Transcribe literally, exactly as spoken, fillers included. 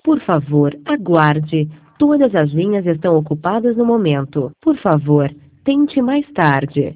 Por favor, aguarde. Todas as linhas estão ocupadas no momento. Por favor, tente mais tarde.